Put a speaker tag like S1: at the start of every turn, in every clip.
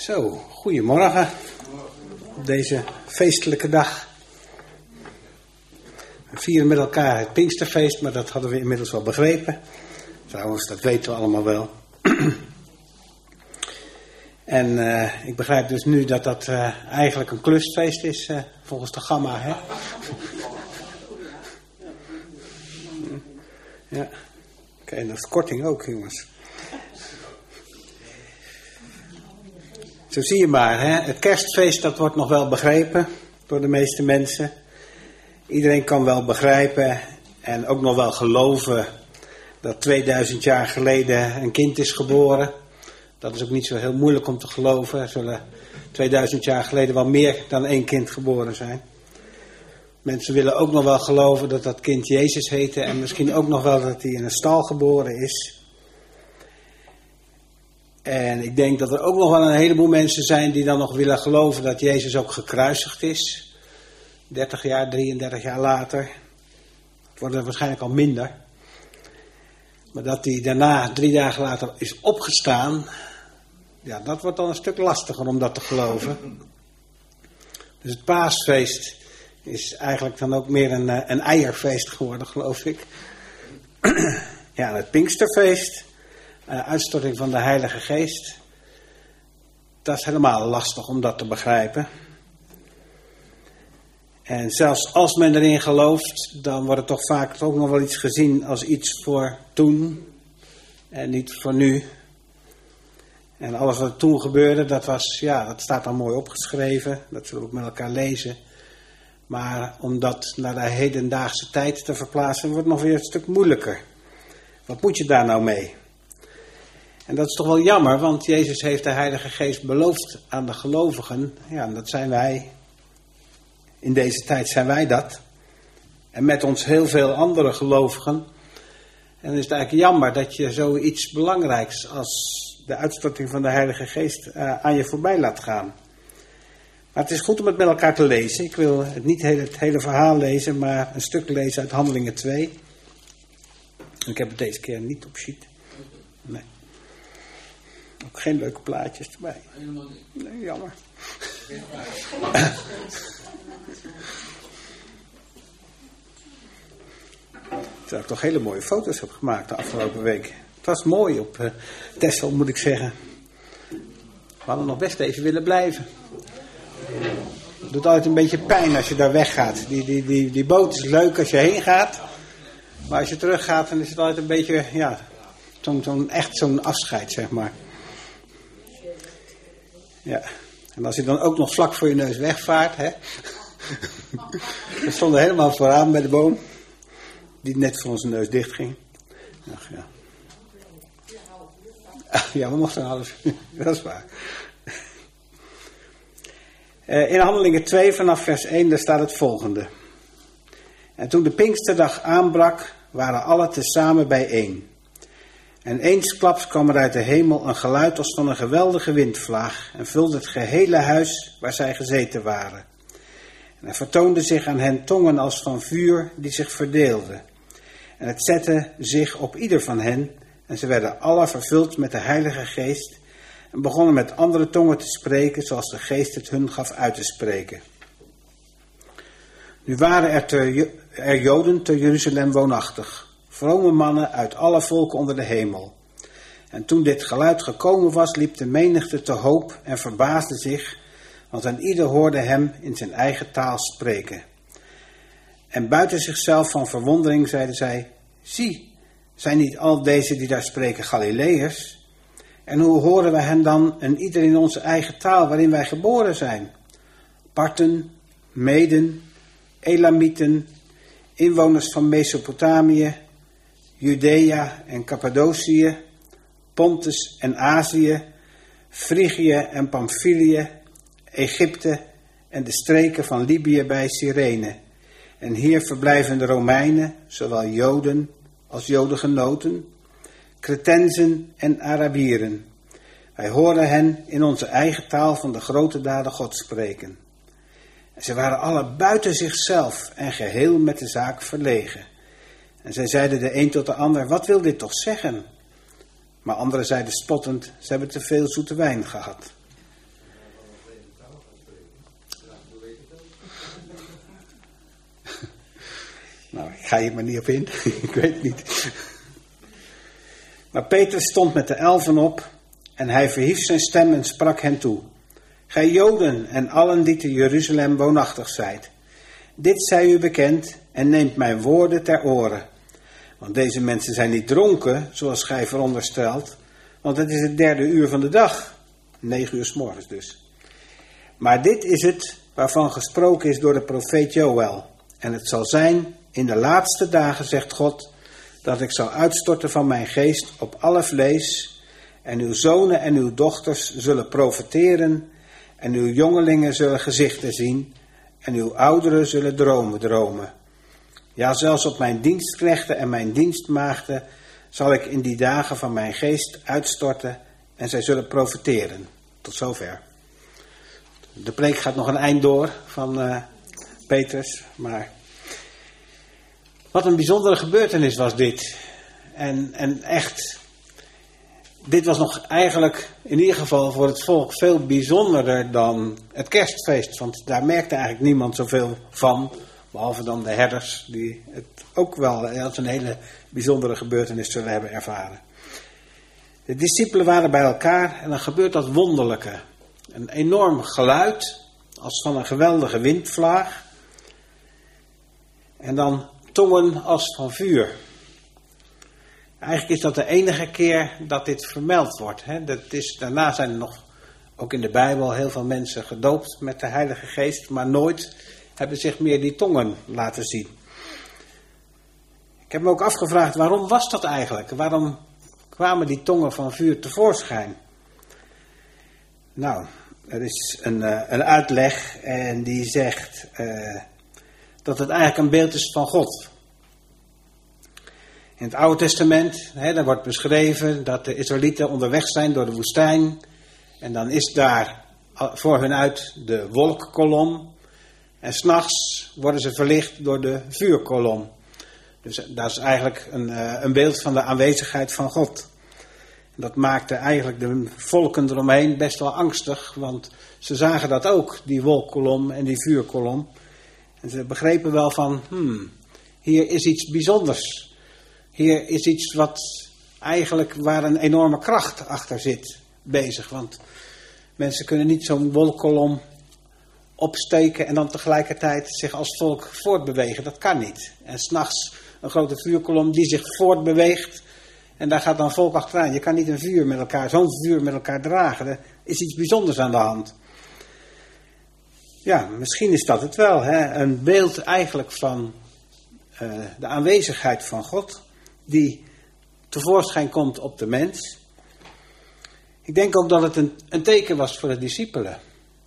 S1: Zo, goedemorgen op deze feestelijke dag. We vieren met elkaar het Pinksterfeest, maar dat hadden we inmiddels wel begrepen. Trouwens, dat weten we allemaal wel. En ik begrijp dus nu dat dat eigenlijk een klustfeest is, volgens de Gamma, hè? Ja, oké, en dat is korting ook, jongens. Zo zie je maar, hè? Het kerstfeest dat wordt nog wel begrepen door de meeste mensen. Iedereen kan wel begrijpen en ook nog wel geloven dat 2000 jaar geleden een kind is geboren. Dat is ook niet zo heel moeilijk om te geloven. Er zullen 2000 jaar geleden wel meer dan 1 kind geboren zijn. Mensen willen ook nog wel geloven dat dat kind Jezus heette en misschien ook nog wel dat hij in een stal geboren is. En ik denk dat er ook nog wel een heleboel mensen zijn die dan nog willen geloven dat Jezus ook gekruisigd is. 30 jaar, 33 jaar later. Het wordt er waarschijnlijk al minder. Maar dat hij daarna 3 dagen later is opgestaan. Ja, dat wordt dan een stuk lastiger om dat te geloven. Dus het paasfeest is eigenlijk dan ook meer een eierfeest geworden, geloof ik. Ja, het Pinksterfeest. Uitstorting van de Heilige Geest. Dat is helemaal lastig om dat te begrijpen. En zelfs als men erin gelooft, dan wordt het toch vaak ook nog wel iets gezien als iets voor toen en niet voor nu. En alles wat toen gebeurde, dat staat dan mooi opgeschreven. Dat zullen we ook met elkaar lezen. Maar om dat naar de hedendaagse tijd te verplaatsen, wordt het nog weer een stuk moeilijker. Wat moet je daar nou mee? En dat is toch wel jammer, want Jezus heeft de Heilige Geest beloofd aan de gelovigen. Ja, en dat zijn wij. In deze tijd zijn wij dat. En met ons heel veel andere gelovigen. En dan is het eigenlijk jammer dat je zoiets belangrijks als de uitstorting van de Heilige Geest aan je voorbij laat gaan. Maar het is goed om het met elkaar te lezen. Ik wil niet het hele verhaal lezen, maar een stuk lezen uit Handelingen 2. Ik heb het deze keer niet op sheet. Nee. Ook geen leuke plaatjes erbij. Nee, jammer. Terwijl ik toch hele mooie foto's heb gemaakt de afgelopen week. Het was mooi op Texel, moet ik zeggen. We hadden nog best even willen blijven. Het doet altijd een beetje pijn als je daar weggaat. Die boot is leuk als je heen gaat. Maar als je terug gaat, dan is het altijd een beetje, ja, zo'n afscheid, zeg maar. Ja. En als je dan ook nog vlak voor je neus wegvaart, hè. We stonden helemaal vooraan bij de boom. Die net voor onze neus dicht ging. Ach, ja. Ja, we mochten een half uur. Dat is waar. In Handelingen 2 vanaf vers 1 daar staat het volgende. En toen de Pinksterdag aanbrak, waren alle tezamen bijeen. En eensklaps kwam er uit de hemel een geluid als van een geweldige windvlaag en vulde het gehele huis waar zij gezeten waren. En er vertoonde zich aan hen tongen als van vuur die zich verdeelden. En het zette zich op ieder van hen en ze werden alle vervuld met de Heilige Geest en begonnen met andere tongen te spreken zoals de Geest het hun gaf uit te spreken. Nu waren er Joden te Jeruzalem woonachtig, vrome mannen uit alle volken onder de hemel. En toen dit geluid gekomen was, liep de menigte te hoop en verbaasde zich, want een ieder hoorde hem in zijn eigen taal spreken. En buiten zichzelf van verwondering zeiden zij, zie, zijn niet al deze die daar spreken Galileërs? En hoe horen wij hen dan en ieder in onze eigen taal waarin wij geboren zijn? Parten, Meden, Elamieten, inwoners van Mesopotamië, Judea en Cappadocië, Pontus en Azië, Frigië en Pamphylië, Egypte en de streken van Libië bij Cyrene. En hier verblijven de Romeinen, zowel Joden als Jodengenoten, Cretensen en Arabieren. Wij horen hen in onze eigen taal van de grote daden Gods spreken. En ze waren alle buiten zichzelf en geheel met de zaak verlegen. En zij zeiden de een tot de ander, wat wil dit toch zeggen? Maar anderen zeiden spottend, ze hebben te veel zoete wijn gehad. Nou, ik ga hier maar niet op in. Ik weet het niet. Maar Petrus stond met de 11 op en hij verhief zijn stem en sprak hen toe. Gij Joden en allen die te Jeruzalem woonachtig zijt. Dit zij u bekend en neemt mijn woorden ter oren. Want deze mensen zijn niet dronken, zoals gij veronderstelt. Want het is het 3e uur van de dag. 9 uur 's morgens dus. Maar dit is het waarvan gesproken is door de profeet Joël. En het zal zijn in de laatste dagen, zegt God, dat ik zal uitstorten van mijn geest op alle vlees. En uw zonen en uw dochters zullen profeteren. En uw jongelingen zullen gezichten zien. En uw ouderen zullen dromen. Ja, zelfs op mijn dienstknechten en mijn dienstmaagden zal ik in die dagen van mijn geest uitstorten. En zij zullen profeteren. Tot zover. De preek gaat nog een eind door van Petrus. Maar wat een bijzondere gebeurtenis was dit. En echt, dit was nog eigenlijk in ieder geval voor het volk veel bijzonderder dan het kerstfeest. Want daar merkte eigenlijk niemand zoveel van. Behalve dan de herders die het ook wel als een hele bijzondere gebeurtenis zullen hebben ervaren. De discipelen waren bij elkaar en dan gebeurt dat wonderlijke. Een enorm geluid, als van een geweldige windvlaag. En dan tongen als van vuur. Eigenlijk is dat de enige keer dat dit vermeld wordt. Daarna zijn er nog, ook in de Bijbel, heel veel mensen gedoopt met de Heilige Geest. Maar nooit hebben zich meer die tongen laten zien. Ik heb me ook afgevraagd, waarom was dat eigenlijk? Waarom kwamen die tongen van vuur tevoorschijn? Nou, er is een uitleg en die zegt dat het eigenlijk een beeld is van God. In het Oude Testament, daar wordt beschreven dat de Israëlieten onderweg zijn door de woestijn. En dan is daar voor hun uit de wolkkolom. En 's nachts worden ze verlicht door de vuurkolom. Dus dat is eigenlijk een beeld van de aanwezigheid van God. En dat maakte eigenlijk de volken eromheen best wel angstig. Want ze zagen dat ook, die wolkkolom en die vuurkolom. En ze begrepen wel van, hier is iets bijzonders. Hier is iets waar een enorme kracht achter zit, bezig. Want mensen kunnen niet zo'n wolkkolom opsteken en dan tegelijkertijd zich als volk voortbewegen. Dat kan niet. En 's nachts een grote vuurkolom die zich voortbeweegt en daar gaat dan volk achteraan. Je kan niet zo'n vuur met elkaar dragen. Er is iets bijzonders aan de hand. Ja, misschien is dat het wel. Een beeld eigenlijk van de aanwezigheid van God die tevoorschijn komt op de mens. Ik denk ook dat het een teken was voor de discipelen.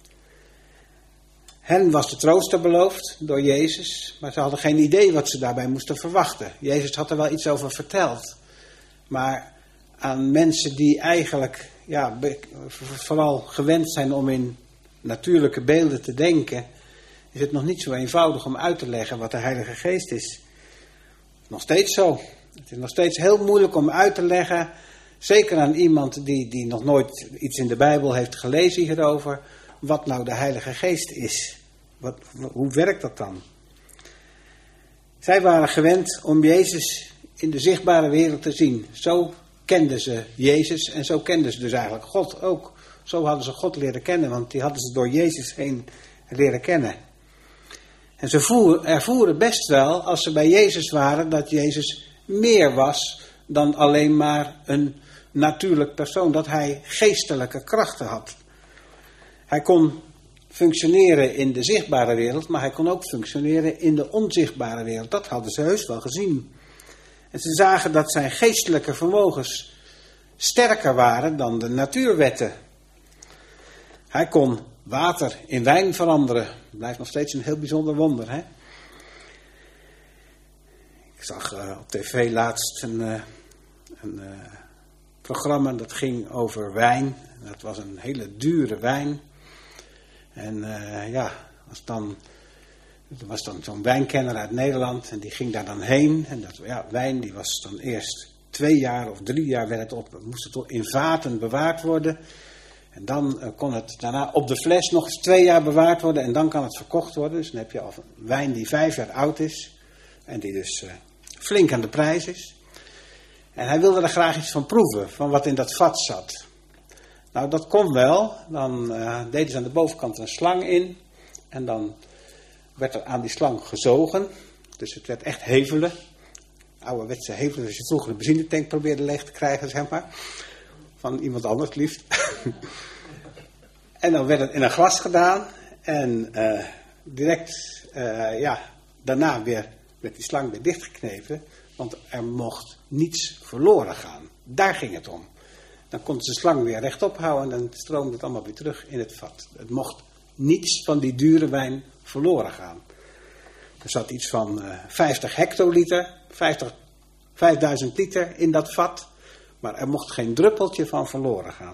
S1: Hen was de trooster beloofd door Jezus, maar ze hadden geen idee wat ze daarbij moesten verwachten. Jezus had er wel iets over verteld. Maar aan mensen die eigenlijk vooral gewend zijn om in natuurlijke beelden te denken, is het nog niet zo eenvoudig om uit te leggen wat de Heilige Geest is. Nog steeds zo. Het is nog steeds heel moeilijk om uit te leggen, zeker aan iemand die nog nooit iets in de Bijbel heeft gelezen hierover, wat nou de Heilige Geest is. Hoe werkt dat dan? Zij waren gewend om Jezus in de zichtbare wereld te zien. Zo kenden ze Jezus en zo kenden ze dus eigenlijk God ook. Zo hadden ze God leren kennen, want die hadden ze door Jezus heen leren kennen. En ze ervoeren best wel, als ze bij Jezus waren, dat Jezus meer was dan alleen maar een natuurlijk persoon. Dat hij geestelijke krachten had. Hij kon functioneren in de zichtbare wereld, maar hij kon ook functioneren in de onzichtbare wereld. Dat hadden ze heus wel gezien. En ze zagen dat zijn geestelijke vermogens sterker waren dan de natuurwetten. Hij kon water in wijn veranderen. Dat blijft nog steeds een heel bijzonder wonder, hè? Ik zag op tv laatst een programma dat ging over wijn. Dat was een hele dure wijn. En er was dan zo'n wijnkenner uit Nederland en die ging daar dan heen. En wijn die was dan eerst 2 jaar of 3 jaar moest het in vaten bewaard worden. En dan kon het daarna op de fles nog eens 2 jaar bewaard worden en dan kan het verkocht worden. Dus dan heb je al wijn die 5 jaar oud is. En die dus flink aan de prijs is. En hij wilde er graag iets van proeven, van wat in dat vat zat. Nou, dat kon wel. Dan deden ze aan de bovenkant een slang in. En dan werd er aan die slang gezogen. Dus het werd echt hevelen. Ouderwetse hevelen, als je vroeger de benzinetank probeerde leeg te krijgen, zeg maar. Van iemand anders liefst. En dan werd het in een glas gedaan. En direct daarna werd die slang weer dichtgeknepen. Want er mocht niets verloren gaan. Daar ging het om. Dan kon ze de slang weer rechtop houden en dan stroomde het allemaal weer terug in het vat. Het mocht niets van die dure wijn verloren gaan. Er zat iets van 50 hectoliter, 5000 liter in dat vat. Maar er mocht geen druppeltje van verloren gaan.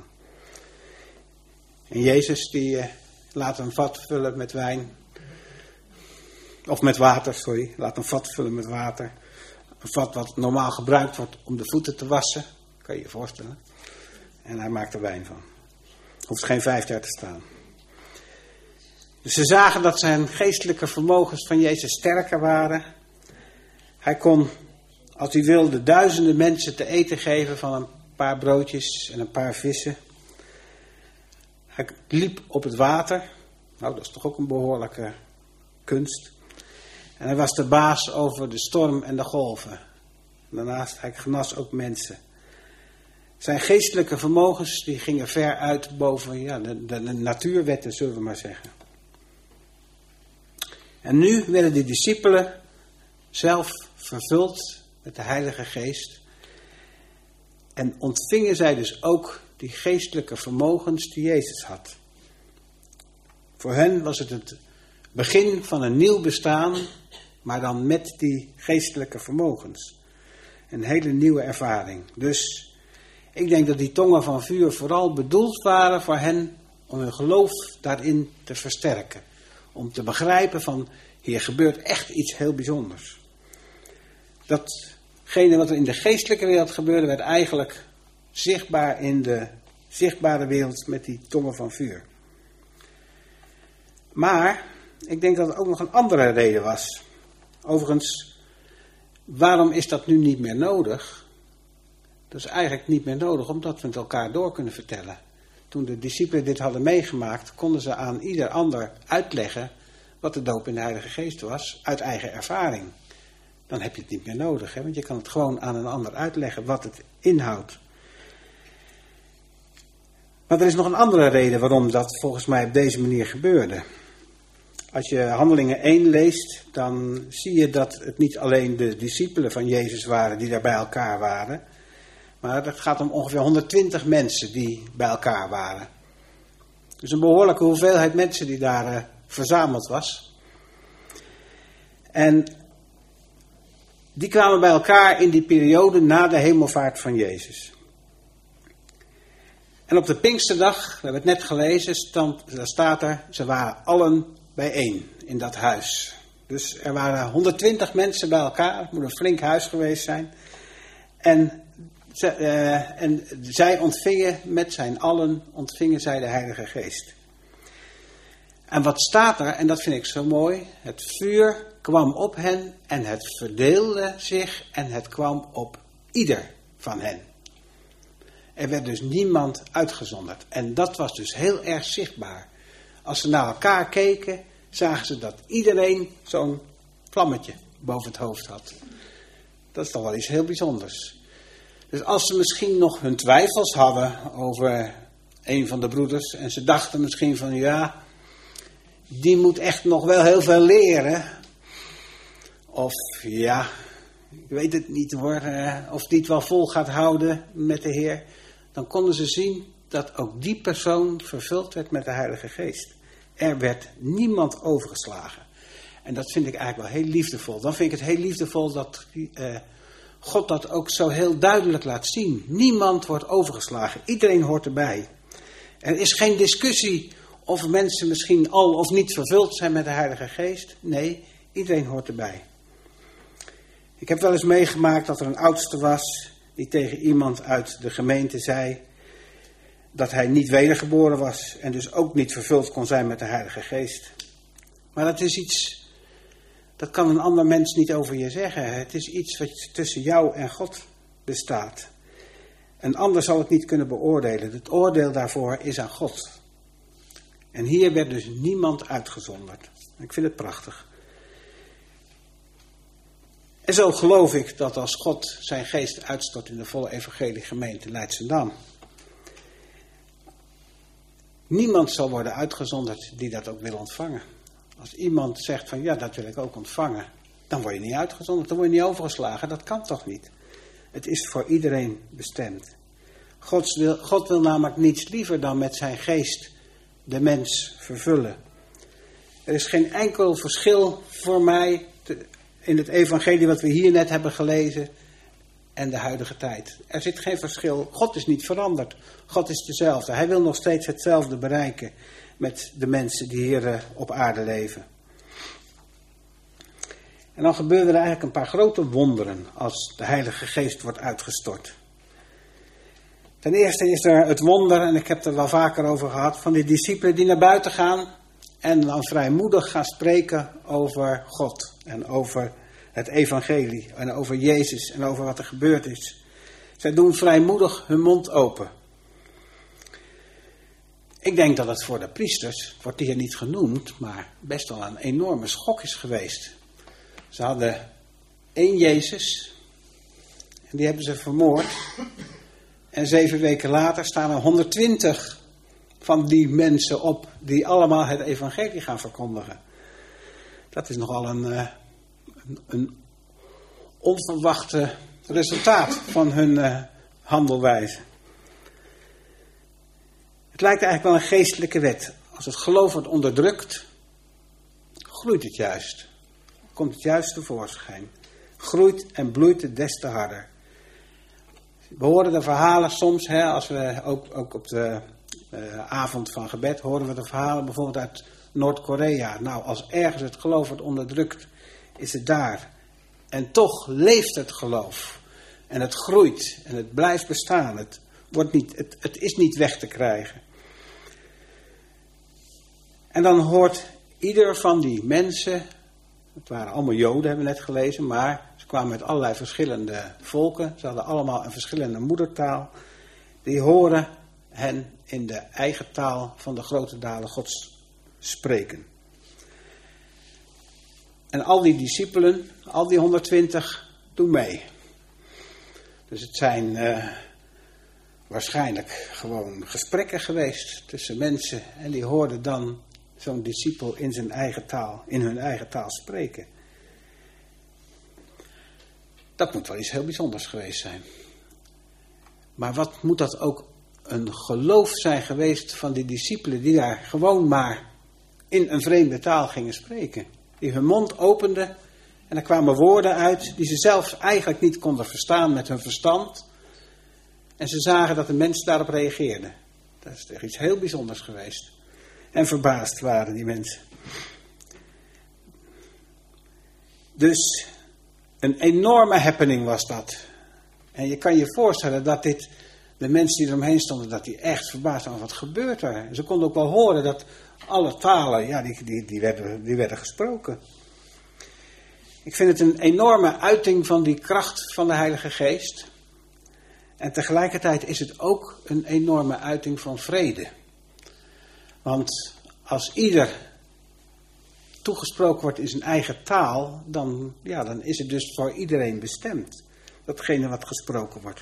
S1: En Jezus die laat een vat vullen met wijn. Of met water, sorry. Laat een vat vullen met water. Een vat wat normaal gebruikt wordt om de voeten te wassen. Kan je je voorstellen. En hij maakt er wijn van. Hoeft geen 5 jaar te staan. Dus ze zagen dat zijn geestelijke vermogens van Jezus sterker waren. Hij kon, als hij wilde, duizenden mensen te eten geven van een paar broodjes en een paar vissen. Hij liep op het water. Nou, dat is toch ook een behoorlijke kunst. En hij was de baas over de storm en de golven. Daarnaast, hij genas ook mensen. Zijn geestelijke vermogens die gingen ver uit boven de natuurwetten, zullen we maar zeggen. En nu werden de discipelen zelf vervuld met de Heilige Geest. En ontvingen zij dus ook die geestelijke vermogens die Jezus had. Voor hen was het het begin van een nieuw bestaan, maar dan met die geestelijke vermogens. Een hele nieuwe ervaring. Dus ik denk dat die tongen van vuur vooral bedoeld waren voor hen om hun geloof daarin te versterken. Om te begrijpen van, hier gebeurt echt iets heel bijzonders. Datgene wat er in de geestelijke wereld gebeurde, werd eigenlijk zichtbaar in de zichtbare wereld met die tongen van vuur. Maar ik denk dat er ook nog een andere reden was. Overigens, waarom is dat nu niet meer nodig? Dat is eigenlijk niet meer nodig, omdat we het elkaar door kunnen vertellen. Toen de discipelen dit hadden meegemaakt, konden ze aan ieder ander uitleggen wat de doop in de Heilige Geest was, uit eigen ervaring. Dan heb je het niet meer nodig, hè? Want je kan het gewoon aan een ander uitleggen wat het inhoudt. Maar er is nog een andere reden waarom dat volgens mij op deze manier gebeurde. Als je Handelingen 1 leest, dan zie je dat het niet alleen de discipelen van Jezus waren die daar bij elkaar waren. Maar het gaat om ongeveer 120 mensen die bij elkaar waren. Dus een behoorlijke hoeveelheid mensen die daar verzameld was. En die kwamen bij elkaar in die periode na de hemelvaart van Jezus. En op de Pinksterdag, we hebben het net gelezen, daar staat er, ze waren allen bijeen in dat huis. Dus er waren 120 mensen bij elkaar, het moet een flink huis geweest zijn. En zij ontvingen, met zijn allen, ontvingen zij de Heilige Geest. En wat staat er, en dat vind ik zo mooi, het vuur kwam op hen en het verdeelde zich en het kwam op ieder van hen. Er werd dus niemand uitgezonderd. En dat was dus heel erg zichtbaar. Als ze naar elkaar keken, zagen ze dat iedereen zo'n vlammetje boven het hoofd had. Dat is toch wel iets heel bijzonders. Dus als ze misschien nog hun twijfels hadden over een van de broeders, en ze dachten misschien van ja, die moet echt nog wel heel veel leren. Of ja, ik weet het niet hoor, of die het wel vol gaat houden met de Heer. Dan konden ze zien dat ook die persoon vervuld werd met de Heilige Geest. Er werd niemand overgeslagen. En dat vind ik eigenlijk wel heel liefdevol. Dan vind ik het heel liefdevol dat God dat ook zo heel duidelijk laat zien. Niemand wordt overgeslagen. Iedereen hoort erbij. Er is geen discussie of mensen misschien al of niet vervuld zijn met de Heilige Geest. Nee, iedereen hoort erbij. Ik heb wel eens meegemaakt dat er een oudste was die tegen iemand uit de gemeente zei dat hij niet wedergeboren was en dus ook niet vervuld kon zijn met de Heilige Geest. Maar dat is iets Dat kan een ander mens niet over je zeggen. Het is iets wat tussen jou en God bestaat. Een ander zal het niet kunnen beoordelen. Het oordeel daarvoor is aan God. En hier werd dus niemand uitgezonderd. Ik vind het prachtig. En zo geloof ik dat als God zijn geest uitstort in de volle evangeliegemeente Leidschendam, niemand zal worden uitgezonderd die dat ook wil ontvangen. Als iemand zegt van ja, dat wil ik ook ontvangen, dan word je niet uitgezonderd, dan word je niet overgeslagen. Dat kan toch niet? Het is voor iedereen bestemd. God wil namelijk niets liever dan met zijn geest de mens vervullen. Er is geen enkel verschil voor mij in het evangelie wat we hier net hebben gelezen en de huidige tijd. Er zit geen verschil. God is niet veranderd. God is dezelfde. Hij wil nog steeds hetzelfde bereiken met de mensen die hier op aarde leven. En dan gebeuren er eigenlijk een paar grote wonderen als de Heilige Geest wordt uitgestort. Ten eerste is er het wonder, en ik heb het er wel vaker over gehad, van die discipelen die naar buiten gaan en dan vrijmoedig gaan spreken over God en over het evangelie en over Jezus en over wat er gebeurd is. Zij doen vrijmoedig hun mond open. Ik denk dat het voor de priesters, het wordt hier niet genoemd, maar best wel een enorme schok is geweest. Ze hadden 1 Jezus en die hebben ze vermoord. En 7 weken later staan er 120 van die mensen op die allemaal het evangelie gaan verkondigen. Dat is nogal een onverwachte resultaat van hun handelwijze. Het lijkt eigenlijk wel een geestelijke wet. Als het geloof wordt onderdrukt, groeit het juist. Komt het juist tevoorschijn. Groeit en bloeit het des te harder. We horen de verhalen soms, als we ook op de avond van gebed horen we de verhalen bijvoorbeeld uit Noord-Korea. Nou, als ergens het geloof wordt onderdrukt, is het daar. En toch leeft het geloof. En het groeit en het blijft bestaan. Het is niet weg te krijgen. En dan hoort ieder van die mensen, het waren allemaal Joden, hebben we net gelezen, maar ze kwamen met allerlei verschillende volken. Ze hadden allemaal een verschillende moedertaal. Die horen hen in de eigen taal van de grote dalen Gods spreken. En al die discipelen, al die 120, doen mee. Dus het zijn waarschijnlijk gewoon gesprekken geweest tussen mensen. En die hoorden dan zo'n discipel in hun eigen taal spreken. Dat moet wel iets heel bijzonders geweest zijn. Maar wat moet dat ook een geloof zijn geweest van die discipelen die daar gewoon maar in een vreemde taal gingen spreken. Die hun mond openden en er kwamen woorden uit die ze zelf eigenlijk niet konden verstaan met hun verstand. En ze zagen dat de mensen daarop reageerden. Dat is echt iets heel bijzonders geweest. En verbaasd waren die mensen. Dus een enorme happening was dat. En je kan je voorstellen dat de mensen die eromheen stonden, dat die echt verbaasd waren. Wat gebeurt er? Ze konden ook wel horen dat alle talen, ja, die werden gesproken. Ik vind het een enorme uiting van die kracht van de Heilige Geest. En tegelijkertijd is het ook een enorme uiting van vrede. Want als ieder toegesproken wordt in zijn eigen taal, dan is het dus voor iedereen bestemd. Datgene wat gesproken wordt.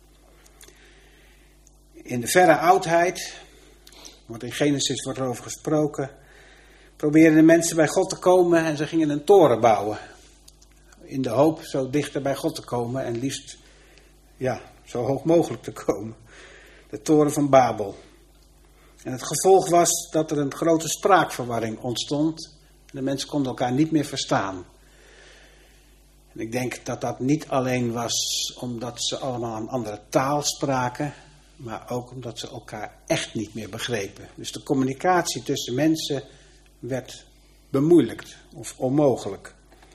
S1: In de verre oudheid, want in Genesis wordt erover gesproken, probeerden de mensen bij God te komen en ze gingen een toren bouwen. In de hoop zo dichter bij God te komen en liefst zo hoog mogelijk te komen. De toren van Babel. En het gevolg was dat er een grote spraakverwarring ontstond. De mensen konden elkaar niet meer verstaan. En ik denk dat dat niet alleen was omdat ze allemaal een andere taal spraken, maar ook omdat ze elkaar echt niet meer begrepen. Dus de communicatie tussen mensen werd bemoeilijkt of onmogelijk.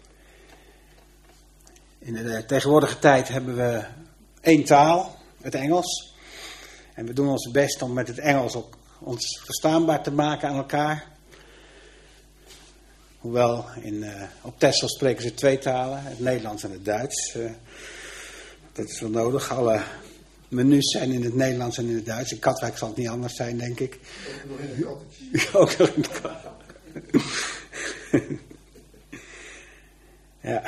S1: In de tegenwoordige tijd hebben we 1 taal, het Engels. En we doen ons best om met het Engels ook ons verstaanbaar te maken aan elkaar. Hoewel, op Texel spreken ze 2 talen, het Nederlands en het Duits. Dat is wel nodig. Alle menus zijn in het Nederlands en in het Duits. In Katwijk zal het niet anders zijn, denk ik. Ook nog in de Katwijk. Ja.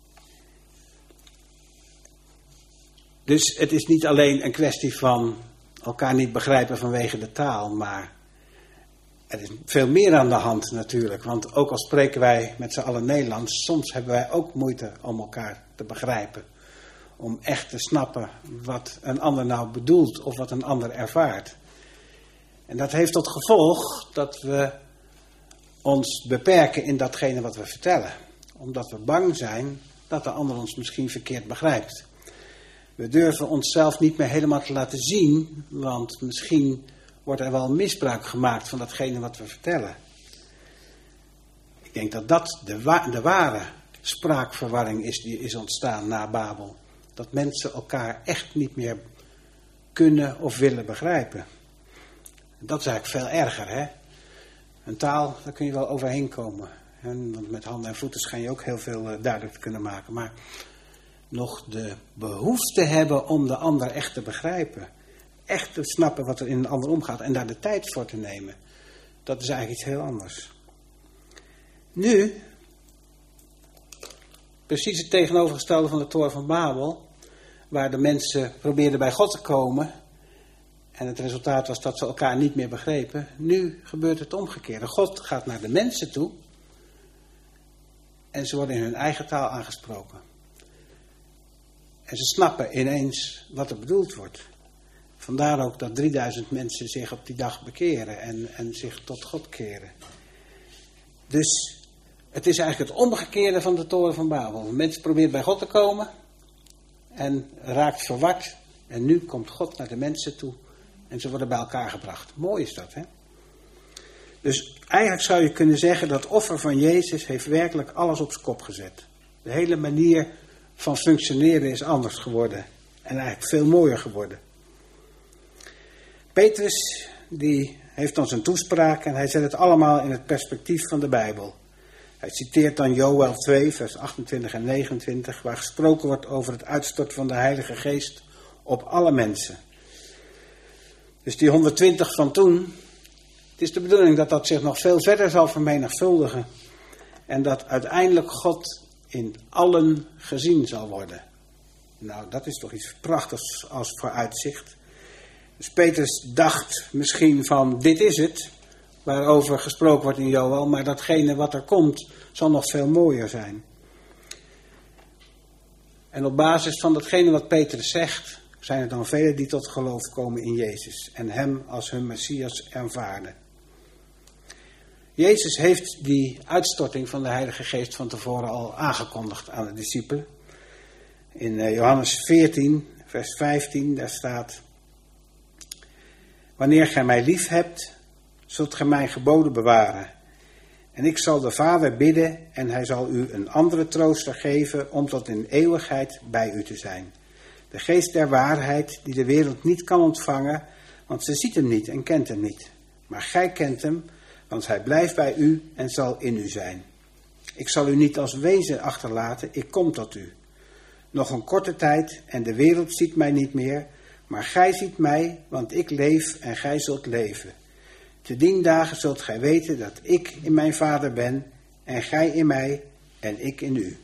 S1: Dus het is niet alleen een kwestie van elkaar niet begrijpen vanwege de taal, maar er is veel meer aan de hand natuurlijk. Want ook al spreken wij met z'n allen Nederlands, soms hebben wij ook moeite om elkaar te begrijpen. Om echt te snappen wat een ander nou bedoelt of wat een ander ervaart. En dat heeft tot gevolg dat we ons beperken in datgene wat we vertellen. Omdat we bang zijn dat de ander ons misschien verkeerd begrijpt. We durven onszelf niet meer helemaal te laten zien, want misschien wordt er wel misbruik gemaakt van datgene wat we vertellen. Ik denk dat dat de ware spraakverwarring is die is ontstaan na Babel. Dat mensen elkaar echt niet meer kunnen of willen begrijpen. Dat is eigenlijk veel erger, hè? Een taal, daar kun je wel overheen komen. Want met handen en voeten schijn je ook heel veel duidelijk te kunnen maken. Maar nog de behoefte hebben om de ander echt te begrijpen. Echt te snappen wat er in een ander omgaat. En daar de tijd voor te nemen. Dat is eigenlijk iets heel anders. Nu, precies het tegenovergestelde van de toren van Babel. Waar de mensen probeerden bij God te komen. En het resultaat was dat ze elkaar niet meer begrepen. Nu gebeurt het omgekeerde. God gaat naar de mensen toe. En ze worden in hun eigen taal aangesproken. En ze snappen ineens wat er bedoeld wordt. Vandaar ook dat 3000 mensen zich op die dag bekeren en zich tot God keren. Dus het is eigenlijk het omgekeerde van de toren van Babel. Een mens probeert bij God te komen en raakt verward. En nu komt God naar de mensen toe en ze worden bij elkaar gebracht. Mooi is dat, hè? Dus eigenlijk zou je kunnen zeggen dat het offer van Jezus heeft werkelijk alles op zijn kop gezet. De hele manier van functioneren is anders geworden. En eigenlijk veel mooier geworden. Petrus, die heeft ons een toespraak en hij zet het allemaal in het perspectief van de Bijbel. Hij citeert dan Joël 2, vers 28 en 29, waar gesproken wordt over het uitstorten van de Heilige Geest op alle mensen. Dus die 120 van toen, het is de bedoeling dat dat zich nog veel verder zal vermenigvuldigen. En dat uiteindelijk God in allen gezien zal worden. Nou, dat is toch iets prachtigs als vooruitzicht. Dus Petrus dacht misschien van, dit is het, waarover gesproken wordt in Joël, maar datgene wat er komt, zal nog veel mooier zijn. En op basis van datgene wat Petrus zegt, zijn er dan velen die tot geloof komen in Jezus en hem als hun Messias aanvaarden. Jezus heeft die uitstorting van de Heilige Geest van tevoren al aangekondigd aan de discipelen. In Johannes 14, vers 15, daar staat: wanneer gij mij lief hebt, zult gij mijn geboden bewaren. En ik zal de Vader bidden en hij zal u een andere trooster geven om tot in eeuwigheid bij u te zijn. De geest der waarheid die de wereld niet kan ontvangen, want ze ziet hem niet en kent hem niet. Maar gij kent hem, want hij blijft bij u en zal in u zijn. Ik zal u niet als wezen achterlaten, ik kom tot u. Nog een korte tijd en de wereld ziet mij niet meer, maar gij ziet mij, want ik leef en gij zult leven. Te dien dagen zult gij weten dat ik in mijn Vader ben en gij in mij en ik in u.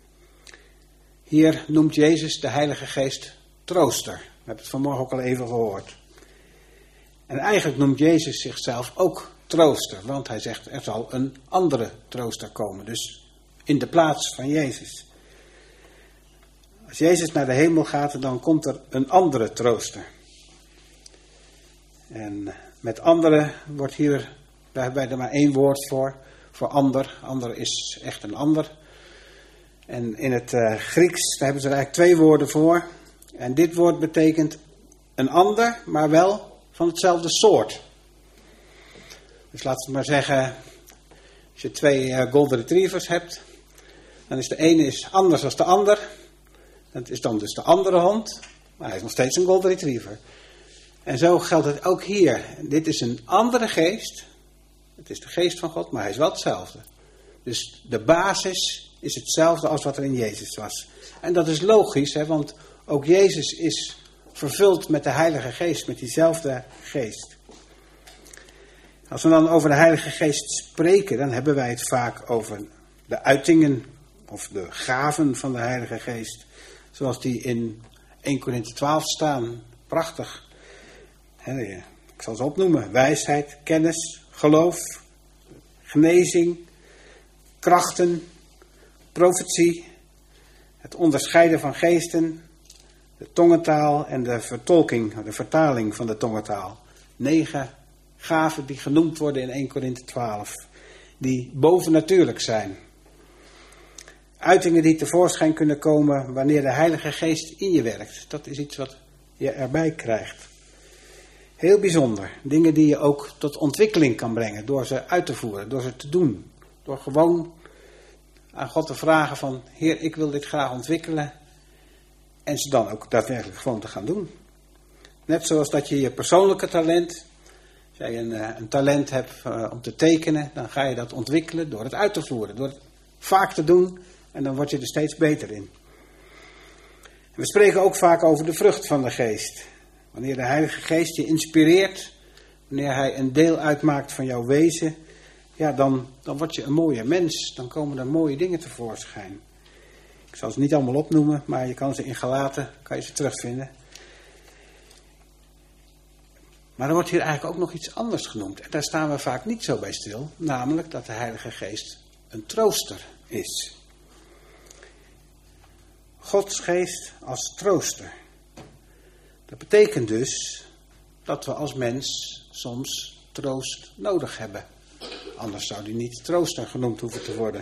S1: Hier noemt Jezus de Heilige Geest trooster. We hebben het vanmorgen ook al even gehoord. En eigenlijk noemt Jezus zichzelf ook trooster, want hij zegt er zal een andere trooster komen. Dus in de plaats van Jezus. Als Jezus naar de hemel gaat, dan komt er een andere trooster. En met andere wordt hier, daar hebben wij er maar één woord voor ander. Ander is echt een ander. En in het Grieks, daar hebben ze er eigenlijk twee woorden voor. En dit woord betekent een ander, maar wel van hetzelfde soort. Dus laten we maar zeggen, als je twee golden retrievers hebt, dan is de ene is anders dan de ander. Dat is dan dus de andere hond, maar hij is nog steeds een golden retriever. En zo geldt het ook hier. Dit is een andere geest. Het is de geest van God, maar hij is wel hetzelfde. Dus de basis is hetzelfde als wat er in Jezus was. En dat is logisch, hè, want ook Jezus is vervuld met de Heilige Geest, met diezelfde geest. Als we dan over de Heilige Geest spreken, dan hebben wij het vaak over de uitingen of de gaven van de Heilige Geest. Zoals die in 1 Korinthe 12 staan. Prachtig. Ik zal ze opnoemen. Wijsheid, kennis, geloof, genezing, krachten, profetie, het onderscheiden van geesten, de tongentaal en de vertaling van de tongentaal. 9 gaven die genoemd worden in 1 Korinthe 12. Die bovennatuurlijk zijn. Uitingen die tevoorschijn kunnen komen wanneer de Heilige Geest in je werkt. Dat is iets wat je erbij krijgt. Heel bijzonder. Dingen die je ook tot ontwikkeling kan brengen door ze uit te voeren, door ze te doen. Door gewoon aan God te vragen van, Heer, ik wil dit graag ontwikkelen. En ze dan ook daadwerkelijk gewoon te gaan doen. Net zoals dat je je persoonlijke talent, als jij een talent hebt om te tekenen, dan ga je dat ontwikkelen door het uit te voeren. Door het vaak te doen en dan word je er steeds beter in. En we spreken ook vaak over de vrucht van de geest. Wanneer de Heilige Geest je inspireert, wanneer hij een deel uitmaakt van jouw wezen, ja, dan word je een mooie mens. Dan komen er mooie dingen tevoorschijn. Ik zal ze niet allemaal opnoemen, maar je kan ze in Galaten, kan je ze terugvinden. Maar er wordt hier eigenlijk ook nog iets anders genoemd. En daar staan we vaak niet zo bij stil. Namelijk dat de Heilige Geest een trooster is. Gods geest als trooster. Dat betekent dus dat we als mens soms troost nodig hebben. Anders zou die niet trooster genoemd hoeven te worden.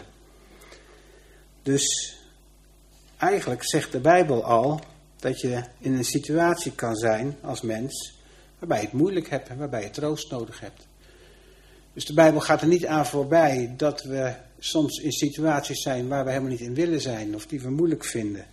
S1: Dus eigenlijk zegt de Bijbel al dat je in een situatie kan zijn als mens waarbij je het moeilijk hebt en waarbij je troost nodig hebt. Dus de Bijbel gaat er niet aan voorbij dat we soms in situaties zijn waar we helemaal niet in willen zijn of die we moeilijk vinden.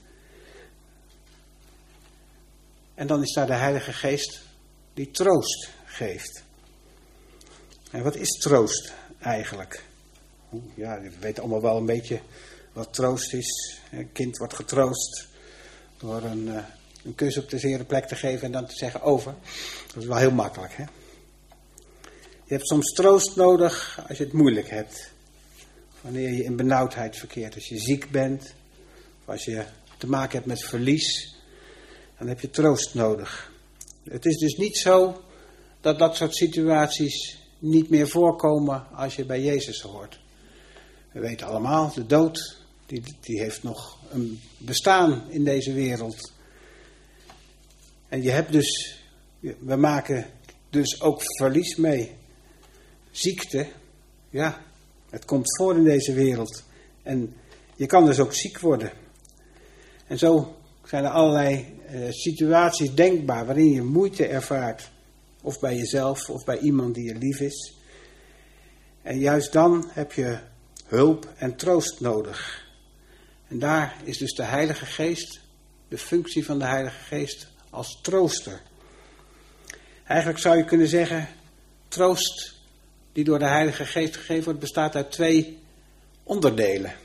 S1: En dan is daar de Heilige Geest die troost geeft. En wat is troost eigenlijk? Ja, we weten allemaal wel een beetje wat troost is. Een kind wordt getroost door een kus op de zere plek te geven en dan te zeggen over. Dat is wel heel makkelijk, hè? Je hebt soms troost nodig als je het moeilijk hebt. Wanneer je in benauwdheid verkeert. Als je ziek bent. Of als je te maken hebt met verlies. Dan heb je troost nodig. Het is dus niet zo dat dat soort situaties niet meer voorkomen als je bij Jezus hoort. We weten allemaal, de dood, die heeft nog een bestaan in deze wereld. En we maken dus ook verlies mee. Ziekte, ja, het komt voor in deze wereld. En je kan dus ook ziek worden. En zo zijn er allerlei situaties denkbaar waarin je moeite ervaart. Of bij jezelf, of bij iemand die je lief is. En juist dan heb je hulp en troost nodig. En daar is dus de Heilige Geest, de functie van de Heilige Geest als trooster. Eigenlijk zou je kunnen zeggen, troost die door de Heilige Geest gegeven wordt, bestaat uit 2 onderdelen.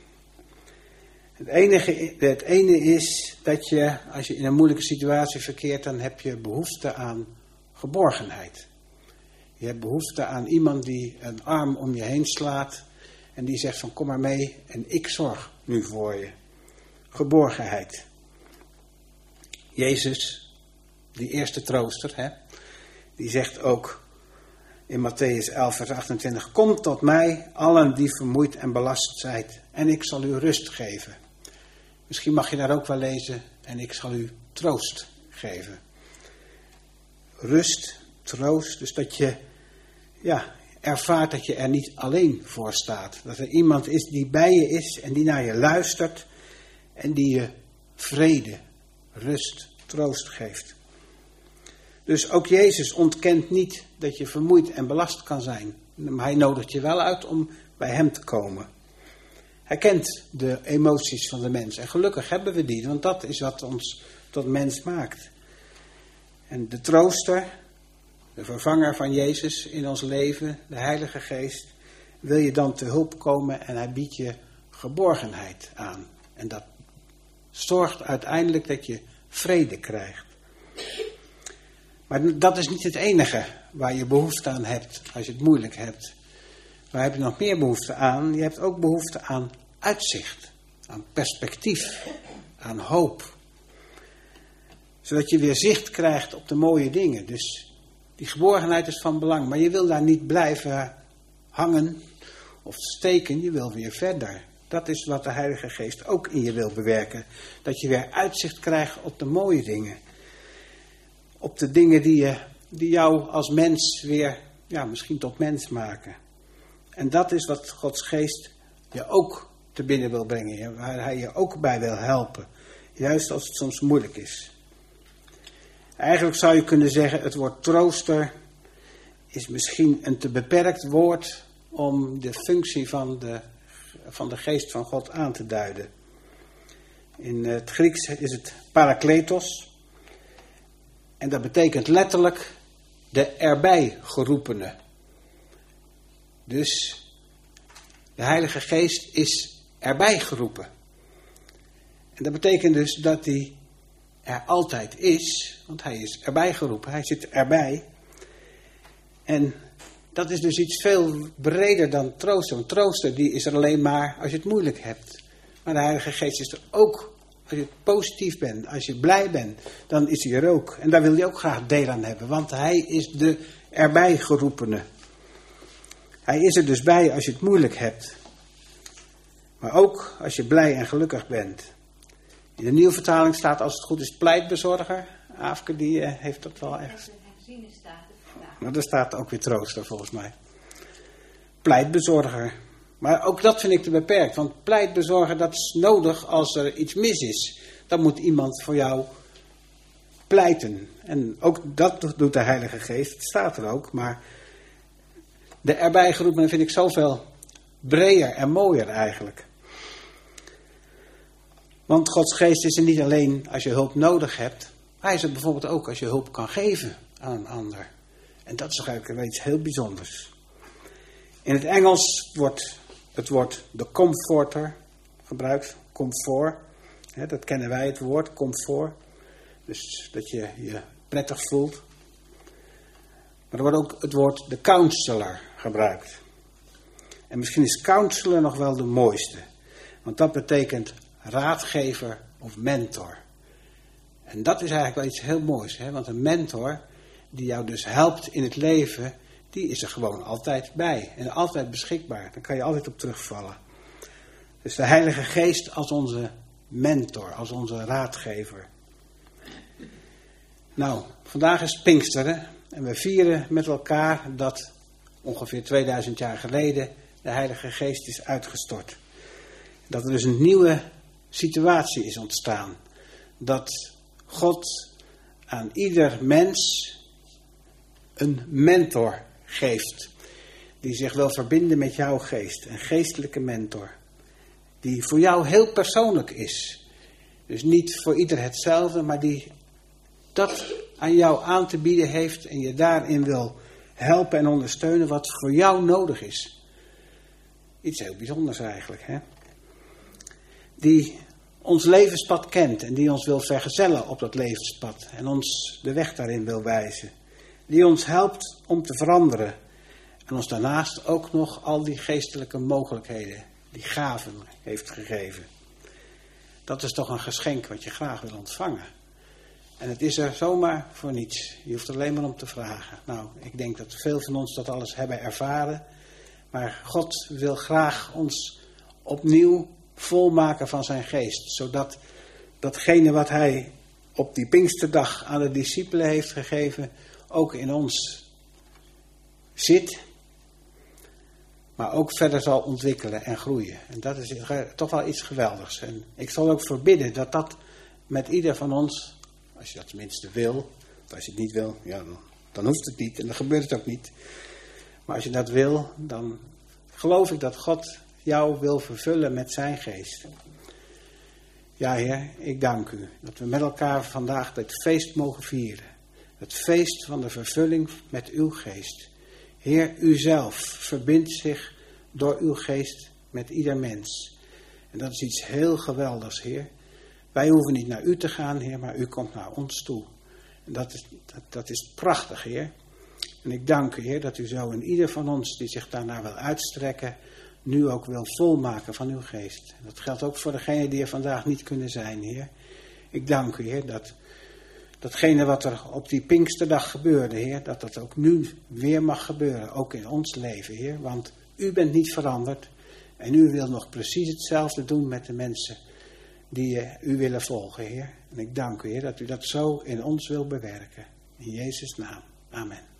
S1: Het ene is dat je, als je in een moeilijke situatie verkeert, dan heb je behoefte aan geborgenheid. Je hebt behoefte aan iemand die een arm om je heen slaat en die zegt van kom maar mee en ik zorg nu voor je. Geborgenheid. Jezus, die eerste trooster, hè, die zegt ook in Mattheüs 11 vers 28, kom tot mij, allen die vermoeid en belast zijt, en ik zal u rust geven. Misschien mag je daar ook wel lezen, en ik zal u troost geven. Rust, troost, dus dat je ervaart dat je er niet alleen voor staat. Dat er iemand is die bij je is en die naar je luistert en die je vrede, rust, troost geeft. Dus ook Jezus ontkent niet dat je vermoeid en belast kan zijn. Maar hij nodigt je wel uit om bij hem te komen. Hij kent de emoties van de mens. En gelukkig hebben we die, want dat is wat ons tot mens maakt. En de trooster, de vervanger van Jezus in ons leven, de Heilige Geest, wil je dan te hulp komen en hij biedt je geborgenheid aan. En dat zorgt uiteindelijk dat je vrede krijgt. Maar dat is niet het enige waar je behoefte aan hebt als je het moeilijk hebt. Waar heb je nog meer behoefte aan? Je hebt ook behoefte aan uitzicht, aan perspectief, aan hoop. Zodat je weer zicht krijgt op de mooie dingen. Dus die geborgenheid is van belang. Maar je wil daar niet blijven hangen of steken. Je wil weer verder. Dat is wat de Heilige Geest ook in je wil bewerken. Dat je weer uitzicht krijgt op de mooie dingen. Op de dingen die jou als mens weer, misschien tot mens maken. En dat is wat Gods Geest je ook te binnen wil brengen. Waar hij je ook bij wil helpen. Juist als het soms moeilijk is. Eigenlijk zou je kunnen zeggen, het woord trooster is misschien een te beperkt woord om de functie van de geest van God aan te duiden. In het Grieks is het parakletos. En dat betekent letterlijk de erbij geroepene. Dus de Heilige Geest is erbij geroepen. En dat betekent dus dat hij er altijd is, want hij is erbij geroepen, hij zit erbij. En dat is dus iets veel breder dan troosten. Want troosten die is er alleen maar als je het moeilijk hebt. Maar de Heilige Geest is er ook als je positief bent, als je blij bent, dan is hij er ook. En daar wil je ook graag deel aan hebben, want hij is de erbij geroepene. Hij is er dus bij als je het moeilijk hebt. Maar ook als je blij en gelukkig bent. In de nieuwe vertaling staat als het goed is pleitbezorger. Aafke die heeft dat wel ergens. Maar daar staat ook weer trooster volgens mij. Pleitbezorger. Maar ook dat vind ik te beperkt. Want pleitbezorger, dat is nodig als er iets mis is. Dan moet iemand voor jou pleiten. En ook dat doet de Heilige Geest. Het staat er ook. Maar de erbij geroepenen vind ik zoveel breder en mooier eigenlijk. Want Gods Geest is er niet alleen als je hulp nodig hebt. Hij is er bijvoorbeeld ook als je hulp kan geven aan een ander. En dat is toch eigenlijk wel iets heel bijzonders. In het Engels wordt het woord de comforter gebruikt. Comfort. Dat kennen wij, het woord comfort. Dus dat je je prettig voelt. Maar er wordt ook het woord de counselor gebruikt. En misschien is counselor nog wel de mooiste. Want dat betekent raadgever of mentor. En dat is eigenlijk wel iets heel moois. Want een mentor die jou dus helpt in het leven, die is er gewoon altijd bij. En altijd beschikbaar. Daar kan je altijd op terugvallen. Dus de Heilige Geest als onze mentor, als onze raadgever. Nou, vandaag is Pinksteren. En we vieren met elkaar dat ongeveer 2000 jaar geleden de Heilige Geest is uitgestort. Dat er dus een nieuwe situatie is ontstaan. Dat God aan ieder mens een mentor geeft. Die zich wil verbinden met jouw geest. Een geestelijke mentor. Die voor jou heel persoonlijk is. Dus niet voor ieder hetzelfde, maar die dat aan jou aan te bieden heeft en je daarin wil helpen en ondersteunen wat voor jou nodig is. Iets heel bijzonders eigenlijk, hè? Die ons levenspad kent en die ons wil vergezellen op dat levenspad en ons de weg daarin wil wijzen. Die ons helpt om te veranderen en ons daarnaast ook nog al die geestelijke mogelijkheden, die gaven heeft gegeven. Dat is toch een geschenk wat je graag wil ontvangen. En het is er zomaar voor niets. Je hoeft er alleen maar om te vragen. Nou, ik denk dat veel van ons dat alles hebben ervaren. Maar God wil graag ons opnieuw volmaken van zijn geest. Zodat datgene wat hij op die Pinksterdag aan de discipelen heeft gegeven, ook in ons zit. Maar ook verder zal ontwikkelen en groeien. En dat is toch wel iets geweldigs. En ik zal ook verbidden dat dat met ieder van ons, als je dat tenminste wil, of als je het niet wil, ja, dan hoeft het niet en dan gebeurt het ook niet. Maar als je dat wil, dan geloof ik dat God jou wil vervullen met zijn geest. Ja, Heer, ik dank u dat we met elkaar vandaag dit feest mogen vieren. Het feest van de vervulling met uw geest. Heer, u zelf verbindt zich door uw geest met ieder mens. En dat is iets heel geweldigs, Heer. Wij hoeven niet naar u te gaan, Heer, maar u komt naar ons toe. En dat is prachtig, Heer. En ik dank u, Heer, dat u zo in ieder van ons die zich daarnaar wil uitstrekken, nu ook wil volmaken van uw geest. En dat geldt ook voor degenen die er vandaag niet kunnen zijn, Heer. Ik dank u, Heer, dat datgene wat er op die Pinksterdag gebeurde, Heer, dat dat ook nu weer mag gebeuren, ook in ons leven, Heer. Want u bent niet veranderd en u wil nog precies hetzelfde doen met de mensen die u willen volgen, Heer. En ik dank u, Heer, dat u dat zo in ons wil bewerken. In Jezus' naam. Amen.